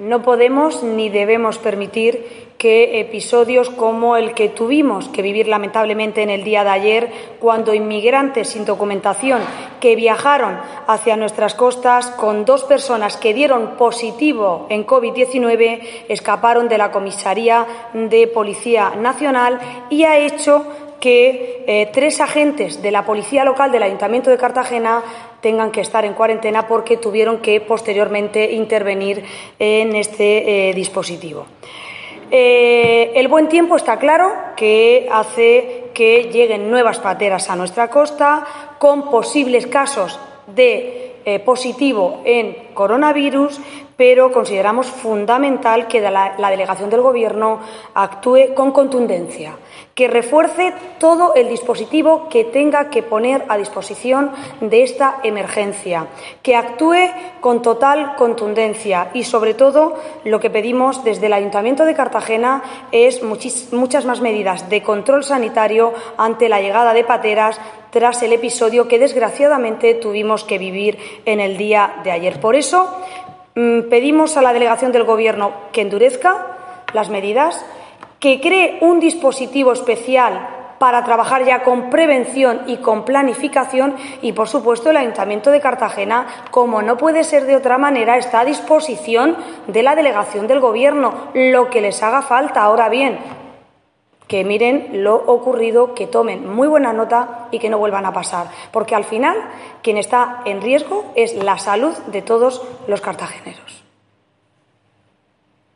No podemos ni debemos permitir que episodios como el que tuvimos que vivir lamentablemente en el día de ayer, cuando inmigrantes sin documentación que viajaron hacia nuestras costas con 2 personas que dieron positivo en COVID-19 escaparon de la comisaría de Policía Nacional y ha hecho que 3 agentes de la Policía Local del Ayuntamiento de Cartagena tengan que estar en cuarentena porque tuvieron que posteriormente intervenir en este dispositivo. El buen tiempo está claro que hace que lleguen nuevas pateras a nuestra costa con posibles casos de positivo en coronavirus, pero consideramos fundamental que la delegación del Gobierno actúe con contundencia, que refuerce todo el dispositivo que tenga que poner a disposición de esta emergencia, que actúe con total contundencia y, sobre todo, lo que pedimos desde el Ayuntamiento de Cartagena es muchas más medidas de control sanitario ante la llegada de pateras tras el episodio que desgraciadamente tuvimos que vivir en el día de ayer. Por eso pedimos a la delegación del Gobierno que endurezca las medidas, que cree un dispositivo especial para trabajar ya con prevención y con planificación y, por supuesto, el Ayuntamiento de Cartagena, como no puede ser de otra manera, está a disposición de la delegación del Gobierno, lo que les haga falta. Ahora bien, que miren lo ocurrido, que tomen muy buena nota y que no vuelvan a pasar, porque al final quien está en riesgo es la salud de todos los cartageneros.